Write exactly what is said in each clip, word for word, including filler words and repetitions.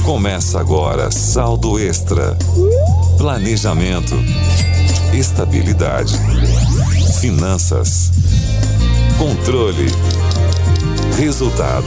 Começa agora Saldo Extra. Planejamento, estabilidade, finanças, controle, resultado.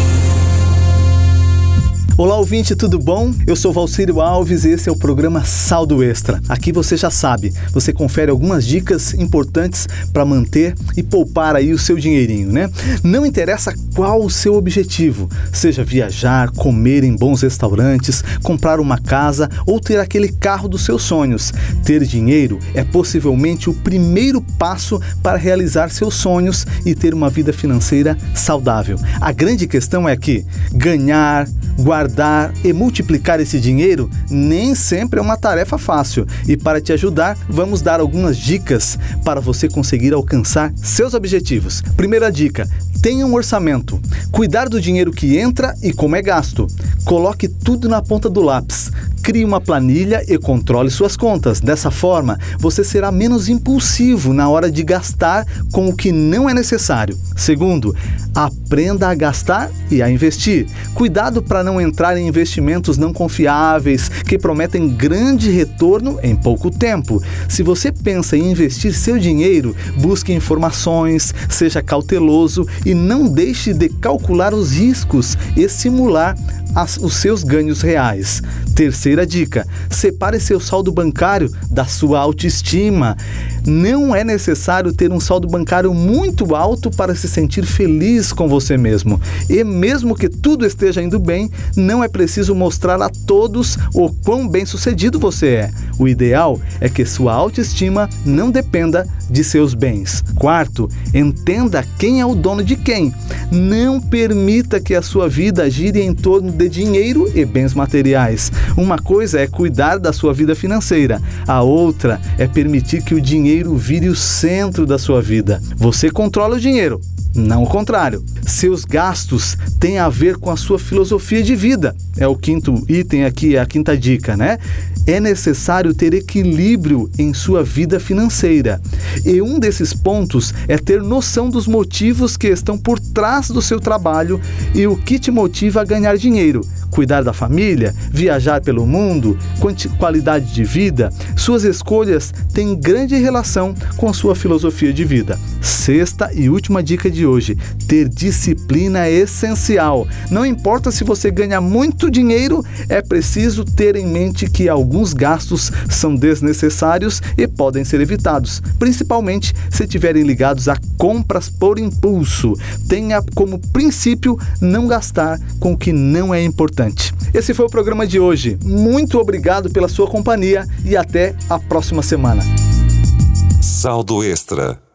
Olá, ouvinte, tudo bom? Eu sou Valcírio Alves e esse é o programa Saldo Extra. Aqui você já sabe, você confere algumas dicas importantes para manter e poupar aí o seu dinheirinho, né? Não interessa qual o seu objetivo, seja viajar, comer em bons restaurantes, comprar uma casa ou ter aquele carro dos seus sonhos. Ter dinheiro é possivelmente o primeiro passo para realizar seus sonhos e ter uma vida financeira saudável. A grande questão é que ganhar, guardar e multiplicar esse dinheiro nem sempre é uma tarefa fácil. E para te ajudar, vamos dar algumas dicas para você conseguir alcançar seus objetivos. Primeira dica: tenha um orçamento. Cuidar do dinheiro que entra e como é gasto. Coloque tudo na ponta do lápis. Crie uma planilha e controle suas contas. Dessa forma, você será menos impulsivo na hora de gastar com o que não é necessário. Segundo, aprenda a gastar e a investir. Cuidado para não entrar em investimentos não confiáveis que prometem grande retorno em pouco tempo. Se você pensa em investir seu dinheiro, busque informações, seja cauteloso e não deixe de calcular os riscos e simular as, os seus ganhos reais. Terceira dica: separe seu saldo bancário da sua autoestima. Não é necessário ter um saldo bancário muito alto para se sentir feliz com você mesmo. E mesmo que tudo esteja indo bem, não é preciso mostrar a todos o quão bem-sucedido você é. O ideal é que sua autoestima não dependa de seus bens. Quarto, entenda quem é o dono de quem. Não permita que a sua vida gire em torno de dinheiro e bens materiais. Uma coisa é cuidar da sua vida financeira, a outra é permitir que o dinheiro vire o centro da sua vida. Você controla o dinheiro, não o contrário. Seus gastos têm a ver com a sua filosofia de vida. É o quinto item aqui, é a quinta dica, né? É necessário ter equilíbrio em sua vida financeira. E um desses pontos é ter noção dos motivos que estão por trás do seu trabalho e o que te motiva a ganhar dinheiro. Cuidar da família, viajar pelo mundo, qualidade de vida. Suas escolhas têm grande relação com sua filosofia de vida. Sexta e última dica de hoje: ter disciplina é essencial. Não importa se você ganha muito dinheiro, é preciso ter em mente que alguns gastos são desnecessários e podem ser evitados, principalmente se estiverem ligados a compras por impulso. Tenha como princípio não gastar com o que não é importante. Esse foi o programa de hoje. Muito obrigado pela sua companhia e até a próxima semana. Saldo Extra.